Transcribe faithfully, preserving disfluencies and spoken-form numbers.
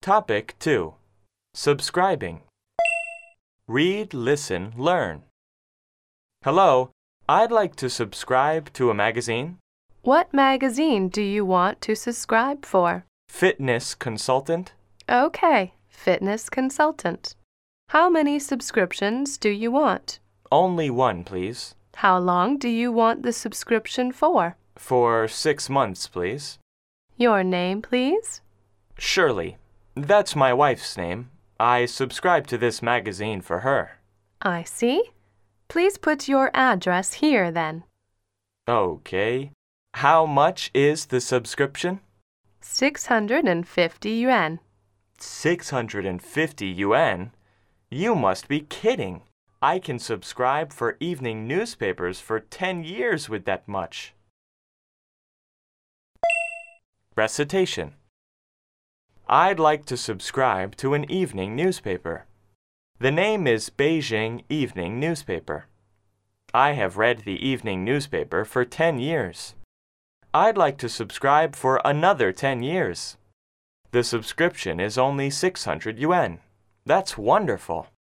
Topic two. Subscribing. Read, listen, learn. Hello, I'd like to subscribe to a magazine. What magazine do you want to subscribe for? Fitness consultant. Okay, fitness consultant. How many subscriptions do you want? Only one, please. How long do you want the subscription for? For six months, please. Your name, please? Shirley. That's my wife's name. I subscribe to this magazine for her. I see. Please put your address here then. Okay. How much is the subscription? six hundred fifty yuan. six hundred fifty yuan? You must be kidding. I can subscribe for evening newspapers for ten years with that much. Recitation. I'd like to subscribe to an evening newspaper. The name is Beijing Evening Newspaper. I have read the evening newspaper for ten years. I'd like to subscribe for another ten years. The subscription is only six hundred yuan. That's wonderful.